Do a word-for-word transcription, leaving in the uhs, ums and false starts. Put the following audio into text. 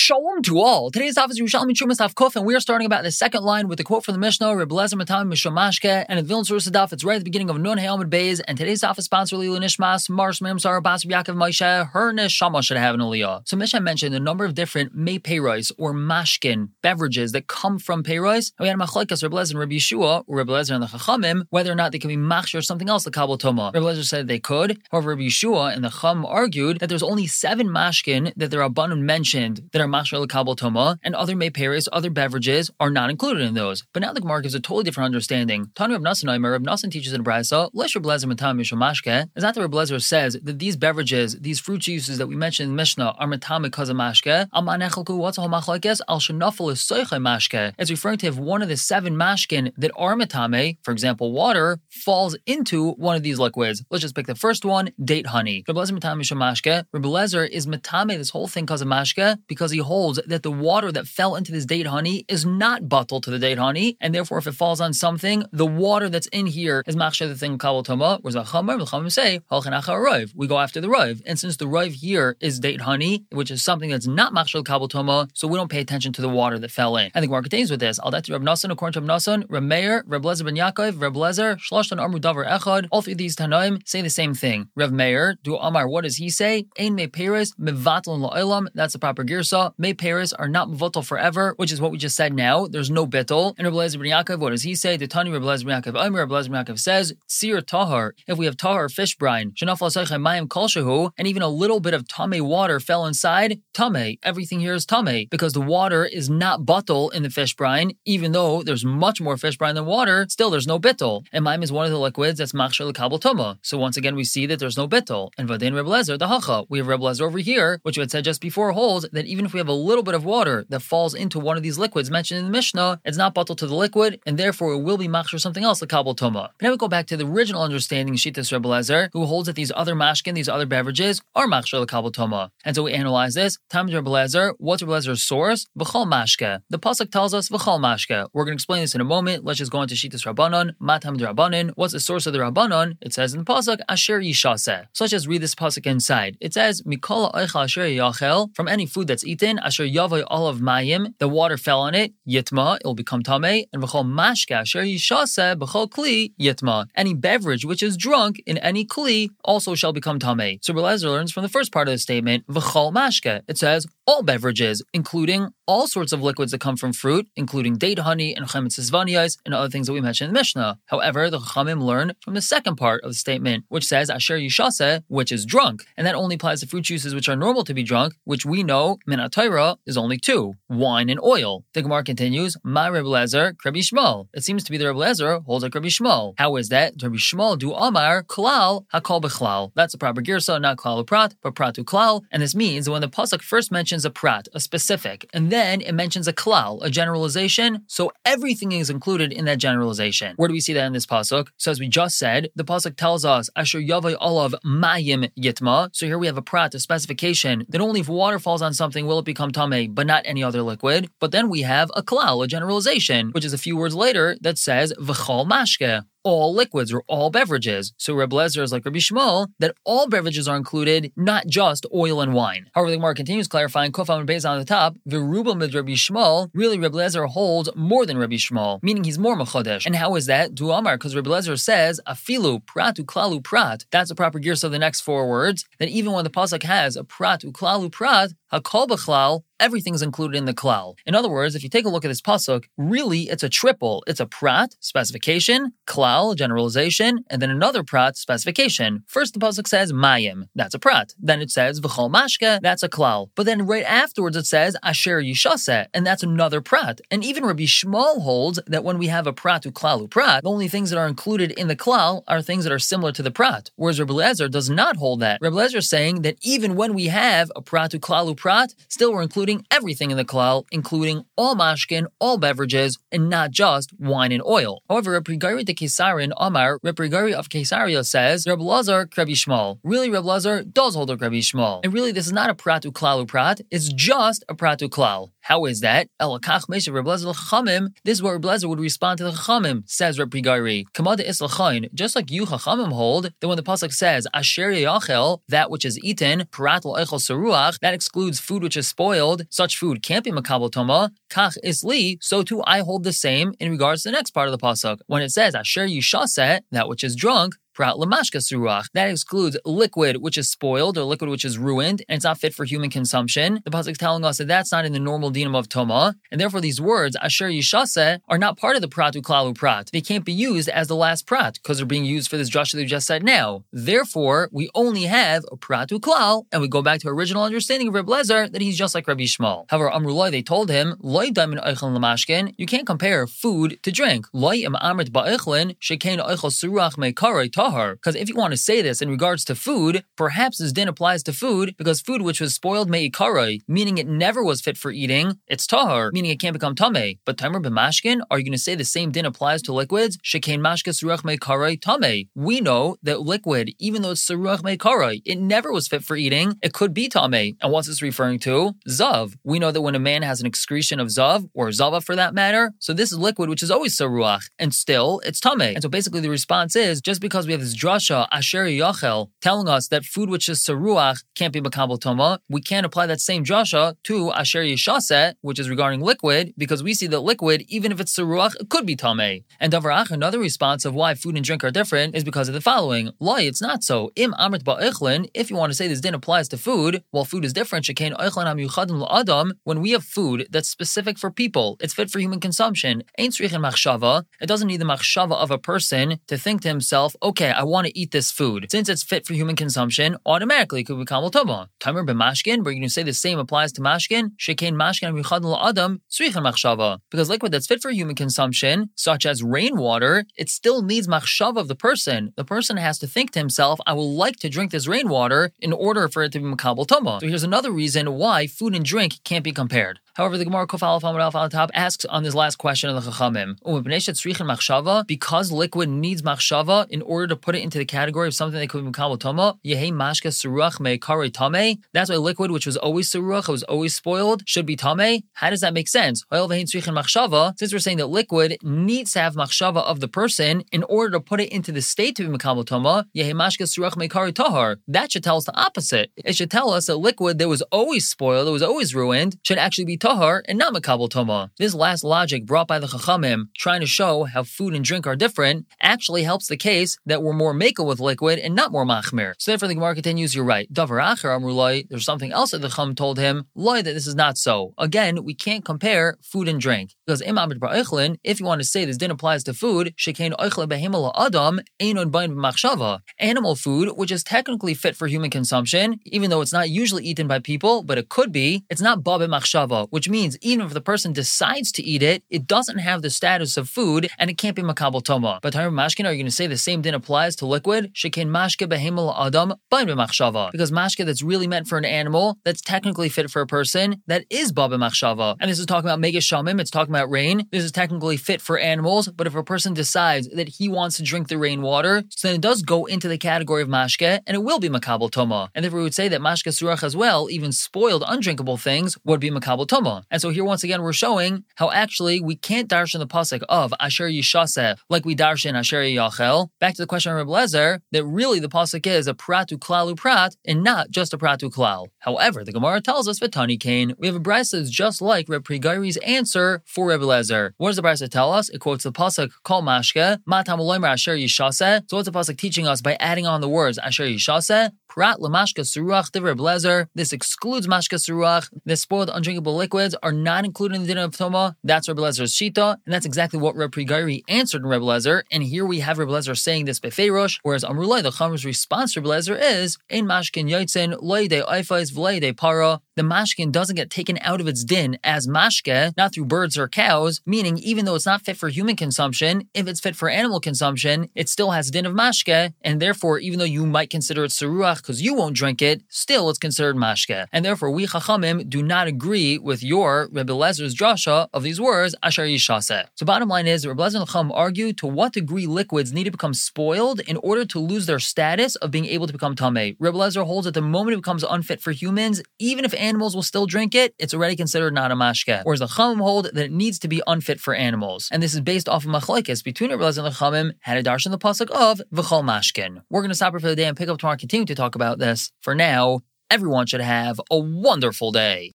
Shalom to all. Today's office is Yerushalmi Trumas Daf Kuf, and we are starting about the second line with the quote from the Mishnah, Reb Lezer Matam Mishum Mashke, and at Vilna Surah Daf, it's right at the beginning of Nun Hayomid Beis, and today's office sponsor Lila Nishmas, Mars Mem Sarah Bas Yaakov Moshe, her Neshama should have an aliyah. So Mishnah mentioned a number of different mei peiros or mashkin beverages that come from peiros. We had machlokes Reb Lezer and Reb Yeshua, or Reb Lezer and the Chachamim, whether or not they can be machshir or something else, the Kabbalah Toma. Reb Lezer said they could. However, Reb Yeshua and the Chum argued that there's only seven mashkin that the Rabbanon mentioned that are machshir l'kabel toma, and other mei peiros, other beverages, are not included in those. But now the Gemara gives a totally different understanding. Tanu Reb Nasan Omer, Reb Nasan teaches in Brisa, Lesh Reb Lezer Matam Mishum Mashke, is not that Reb Lezer says that these beverages, these fruit juices that we mentioned in the Mishnah, are matam because of mashke. Al manechelku, what's a whole machlokes? Al shenafel is soiche mashke. It's referring to if one of the seven mashkin that are matame, for example, water, falls into one of these liquids. Let's just pick the first one, date honey. Reb Lezer Matam Mishum Mashke. Reb Lezer is matame this whole thing because of mashke, because he holds that the water that fell into this date honey is not bottled to the date honey, and therefore if it falls on something, the water that's in here is machshir the thing kabel toma. Whereas the Chachamim, the Chachamim say halchin achar roiv, we go after the roiv, and since the roiv here is date honey, which is something that's not machshir kabel toma, so we don't pay attention to the water that fell in. I think Gemara continues with this. Al dati Reb Nasan, according to Reb Nasan, Reb Meir, Reb Lezer ben Yaakov, Reb Lezer, Shloshtan Amru Davar Echad. All three of these Tanoim say the same thing. Reb Meir, do Amar, what does he say? Ein mei peiros mevatel la'olam. That's the proper girsa. Mei peiros are not mevatel forever, which is what we just said now. There's no bittul. And Reb Lezer ben Yaakov, what does he say? The Tani Reb Lezer ben Yaakov, Omer, Reb Lezer ben Yaakov says, Sir tahar. If we have tahar fish brine, shenafal asaychem mayim kol shehu, and even a little bit of tame water fell inside, tame. Everything here is tame because the water is not bittul in the fish brine. Even though there's much more fish brine than water, still there's no bittul. And mayim is one of the liquids that's machshir l'kabel toma. So once again, we see that there's no bittul. And vadein Reb Lezer the hacha. We have Reb Lezer over here, which we had said just before, holds that even if we have a little bit of water that falls into one of these liquids mentioned in the Mishnah, it's not bottled to the liquid, and therefore it will be machshir something else, the kabel toma. But now we go back to the original understanding, Shittas Reb Lezer, who holds that these other mashkin, these other beverages, are machshir the kabel toma. And so we analyze this. Tam Reb Lezer, what's Reb Lezer's source? V'chol mashke. The pasuk tells us v'chol mashke. We're going to explain this in a moment. Let's just go into Shittas Rabbanon. Matam de Rabbanon. What's the source of the Rabbanon? It says in the pasuk Asher Yishaseh. So let's just read this pasuk inside. It says Mikol Eichel Asher Yachel, from any food that's eaten, Asher Yavoy Olav Mayim, the water fell on it, Yitma, it will become Tameh, and V'chol Mashke Asher Yishaseh B'chol Kli Yitma. Any beverage which is drunk in any Kli also shall become Tameh. So Reb Lezer learns from the first part of the statement, V'chol Mashke. It says all beverages, including all sorts of liquids that come from fruit, including date honey and chemetz zvaniyos and other things that we mentioned in the Mishnah. However, the Chachamim learn from the second part of the statement, which says Asher Yishaseh, which is drunk, and that only applies to fruit juices which are normal to be drunk, which we know min ha-Torah is only two: wine and oil. The Gemara continues, Ma Reb Lezer, Rabbi Shmuel. It seems to be that Reb Lezer holds like Rabbi Shmuel. How is that? Rabbi Shmuel do Amar klal hakol bechlal. That's a proper girsa, not klal uprat, but prat u klal, and this means that when the pasuk first mentions a prat, a specific, and then it mentions a klal, a generalization, so everything is included in that generalization. Where do we see that in this pasuk? So as we just said, the pasuk tells us Asher Yavai Olav Mayim Yitma. So here we have a prat, a specification that only if water falls on something will it become tameh, but not any other liquid. But then we have a klal, a generalization, which is a few words later that says V'chol Mashke, all liquids or all beverages. So Reb Lezer is like Rabbi Shmuel, that all beverages are included, not just oil and wine. However, the Gemara continues clarifying, Kuf Amud Beis on the top, V'ruba mid Rabbi Shmuel, really Reb Lezer holds more than Rabbi Shmuel, meaning he's more mechodesh. And how is that? Du Amar, because Reb Lezer says, Afilu pratu klalu prat. That's a proper girsa of the next four words, that even when the pasuk has a pratu klalu prat, hakol b'chlal, everything's included in the klal. In other words, if you take a look at this pasuk, really it's a triple. It's a prat, specification, klal, generalization, and then another prat, specification. First the pasuk says mayim, that's a prat. Then it says v'chol mashke, that's a klal. But then right afterwards it says asher yishaseh, and that's another prat. And even Rabbi Shmuel holds that when we have a prat u klalu prat, the only things that are included in the klal are things that are similar to the prat. Whereas Rabbi Lezer does not hold that. Rabbi Lezer is saying that even when we have a prat u klalu prat, still we're including everything in the klal, including all mashkin, all beverages, and not just wine and oil. However, Reb Rigari de Kesarin Amar, Reb Rigari of Kesaria says, Reb Lazar Rabbi Shmuel. Really, Reb Lazar does hold a Rabbi Shmuel. And really, this is not a pratu klalu prat, it's just a pratu klal. How is that? Elakach Meshav Reb Lezer l'Chachamim. This is what Reb Lezer would respond to the Chachamim, says Reb Rigari. Kamada is l'chayin, just like you Chachamim hold, that when the pasuk says Asher yachel, that which is eaten, prat l'echel seruach, that excludes food which is spoiled, hold such food can't be makabel toma, kach isli, so too I hold the same in regards to the next part of the pasuk when it says asher yishaseh, that which is drunk. That excludes liquid which is spoiled or liquid which is ruined and it's not fit for human consumption. The pasuk is telling us that that's not in the normal dinam of toma, and therefore these words asher yishaseh are not part of the prat uklalu prat. They can't be used as the last prat because they're being used for this drasha that we just said now. Therefore, we only have a prat uklal, and we go back to original understanding of Reb Lezer that he's just like Rabbi Shmuel. However, Amrullah, they told him loy damin oichlin lamashkin. You can't compare food to drink. Loy im amrit ba'ichlin shekein oichel suruach mekarei. Because if you want to say this in regards to food, perhaps this din applies to food because food which was spoiled me'ikaroi, meaning it never was fit for eating, it's tahar, meaning it can't become tameh. But tamer b'mashkin, are you going to say the same din applies to liquids? Shekein mashka suruach me'ikaroi tameh. We know that liquid, even though it's suruach me'ikaroi, it never was fit for eating, it could be tameh. And what's this referring to? Zav. We know that when a man has an excretion of zav, or zava for that matter, so this is liquid which is always suruach, and still it's tameh. And so basically the response is, just because we have this drasha asher yachel telling us that food which is saruach can't be makabel toma, we can't apply that same drasha to asher yishaseh, which is regarding liquid, because we see that liquid, even if it's saruach, it could be tameh. And davarach, another response of why food and drink are different is because of the following: Loi, it's not so. Im amrit ba'ichlin, if you want to say this din applies to food, while food is different, shekein oichlin hamyuchadim la'adam, when we have food that's specific for people, it's fit for human consumption, ain't tzrichin machshava, it doesn't need the machshava of a person to think to himself, okay, I want to eat this food. Since it's fit for human consumption, automatically it could be kamel toma. Tamer b'mashkin, we're going to say the same applies to mashkin. Shekein mashkin michad l'adam tzrichin machshava. Because liquid that's fit for human consumption, such as rainwater, it still needs machshava of the person. The person has to think to himself, I will like to drink this rainwater in order for it to be makabel toma. So here's another reason why food and drink can't be compared. However, the Gemara Kuf Aleph Amud Aleph on top asks on this last question of the Chachamim, because liquid needs machshava in order to put it into the category of something that could be makabel toma, yehei mashka suruach meikare tameh. That's why liquid, which was always suruach, it was always spoiled, should be tameh. How does that make sense? Since we're saying that liquid needs to have machshava of the person in order to put it into the state to be makabel toma, yehei mashka suruach meikare tahar. That should tell us the opposite. It should tell us that liquid that was always spoiled, that was always ruined, should actually be tahar and not makabel toma. This last logic brought by the Chachamim, trying to show how food and drink are different, actually helps the case that we're more makel with liquid and not more machmir. So therefore the Gemara continues, you're right. Davar acher amrulai, there's something else that the Chacham told him, loi, that this is not so. Again, we can't compare food and drink. Because im amid ba'ichlin, if you want to say this din applies to food, shekein oichle behemel adam, einon bain b'machshava. Animal food, which is technically fit for human consumption, even though it's not usually eaten by people, but it could be, it's not ba b'machshava, which means even if the person decides to eat it, it doesn't have the status of food, and it can't be makabel toma. But Tamer mashkin, are you going to say the same din applies to liquid? Shekein mashke behemel adam bain b'machshava. Because mashke that's really meant for an animal, that's technically fit for a person, that is ba b'machshava. And this is talking about megas shamim, it's talking about rain. This is technically fit for animals, but if a person decides that he wants to drink the rainwater, so then it does go into the category of mashke, and it will be makabel toma. And therefore we would say that mashke surach as well, even spoiled, undrinkable things, would be makabel toma. And so here once again we're showing how actually we can't darshan the pasuk of asher yishaseh like we darshan asher yachel. Back to the question of Reb Lezer, that really the pasuk is a pratu klalu prat and not just a pratu klal. However, the Gemara tells us Vatani Kane, we have a brisa that's just like Reb Prigairi's answer for Reb Lezer. What does the brisa tell us? It quotes the pasuk kol mashke matam loimer asher yishaseh. So what's the pasuk teaching us by adding on the words asher yishaseh? Prat lemashka suruach divrei Reb Lezer. This excludes mashka suruach. The spoiled undrinkable liquids are not included in the din of toma. That's Reb Lezer's shita, and that's exactly what Reb Prigairi answered in Reb Lezer. And here we have Reb Lezer saying this befeirosh, whereas Amrulai, the Chacham's response to Reb Lezer is ein mashkin yotzin loide oifais v'loide para. The mashkin doesn't get taken out of its din as mashke, not through birds or cows, meaning even though it's not fit for human consumption, if it's fit for animal consumption, it still has din of mashke, and therefore, even though you might consider it saruach because you won't drink it, still it's considered mashke. And therefore, we Chachamim do not agree with your Rebbe Lezer's drasha of these words, asher yishaseh. So bottom line is, Rebbe Lezer and Chacham argue to what degree liquids need to become spoiled in order to lose their status of being able to become tameh. Rebbe Lezer holds that the moment it becomes unfit for humans, even if animals will still drink it, it's already considered not a mashke. Whereas the Chachamim hold that it needs to be unfit for animals. And this is based off of machlokes between Rebbe Lezer and the Chachamim, how to darshan the pasuk of v'chol mashkin. We're going to stop here for the day and pick up tomorrow and continue to talk about this. For now, everyone should have a wonderful day.